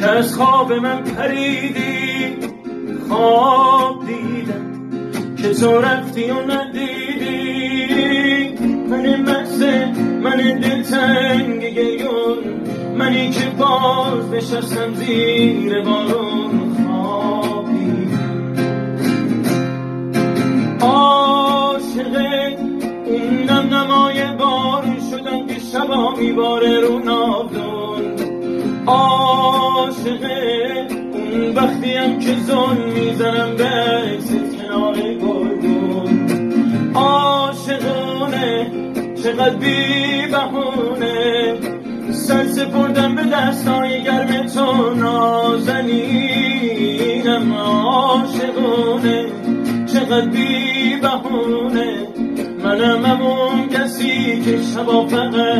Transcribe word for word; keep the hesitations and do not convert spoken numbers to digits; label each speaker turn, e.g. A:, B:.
A: از خواب من پریدی، خواب دیدم که تو رفتی و ندیدی. من مست، من دلتنگ گریون، منی که باز نشستم زیر بارون خواب دیدم. عاشق اون نم نمای بارون شدم که شبا میباره رو ناودون. عاشق اون وقتیم که زن میزنم به عکست کنار گلگون. عاشقانه چقدر بی بهونه سر سپردم به دستای گرم تو نازنینم. عاشقانه چقدر بی بهونه منم همون کسی که شبا فقط